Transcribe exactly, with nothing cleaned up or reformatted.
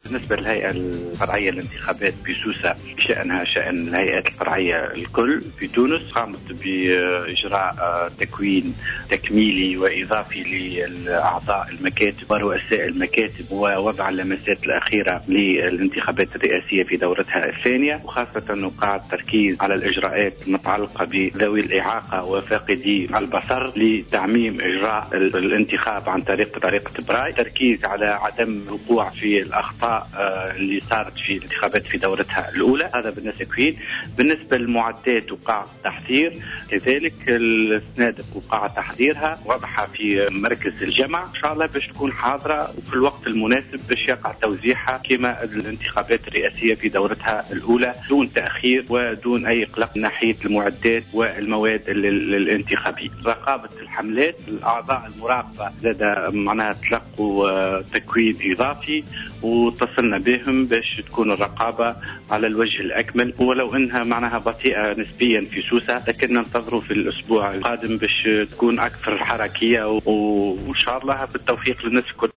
بالنسبة للهيئة الفرعية للانتخابات بسوسة بشأنها شأن الهيئات الفرعية الكل في تونس، قامت بإجراء تكوين تكميلي وإضافي للأعضاء المكاتب ورؤساء المكاتب ووضع اللمسات الأخيرة للانتخابات الرئاسية في دورتها الثانية، وخاصة وقع التركيز على الإجراءات المتعلقة بذوي الإعاقة وفاقدي البصر لتعميم إجراء الانتخاب عن طريق طريقة براي، تركيز على عدم الوقوع في الأخطاء اللي صارت في الانتخابات في دورتها الأولى. هذا بالنسبة للتكوين. بالنسبة للمعدات وقع تحضير كذلك، السنادق وقع تحضيرها وضعها في مركز الجمع إن شاء الله باش تكون حاضرة وفي الوقت المناسب باش يقع توزيعها كما الانتخابات الرئاسية في دورتها الأولى دون تأخير ودون أي قلق من ناحية المعدات والمواد الانتخابية. رقابة الحملات، الأعضاء المراقبة لدى معناها تلقوا تكوين إضافي واتصلنا بهم باش تكون الرقابة على الوجه الأكمل، ولو أنها معناها بطيئة نسبيا في سوسة لكن ننتظروا في الأسبوع القادم باش تكون أكثر حركية، وإن شاء الله بالتوفيق للناس الكل.